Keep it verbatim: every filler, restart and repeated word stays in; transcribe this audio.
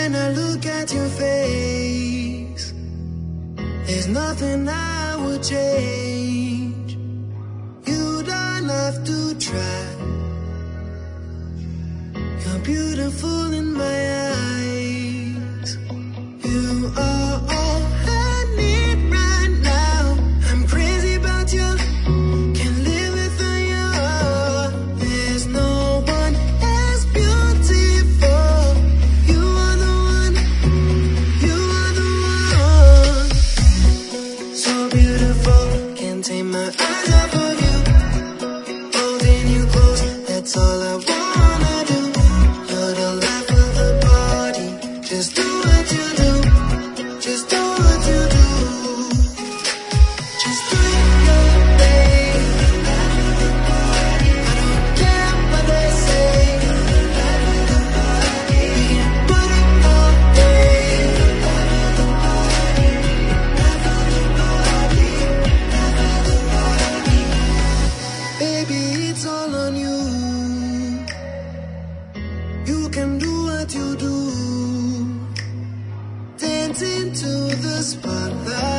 when I look at your face, there's nothing I would change. You don't have to try. You're beautiful in my eyes. You are all I need right now. I'm crazy about you. Can't live without you. There's no one as beautiful. You are the one. You are the one. So beautiful. Can't take my eyes off of you. Holding you close. That's all I wanna do. You're the life of the party. Just do what you do. Just do what you do. Just do your thing. I don't care what they say. We can put it all day. Baby, it's all on you. You can do what you do. Dance into the spotlight.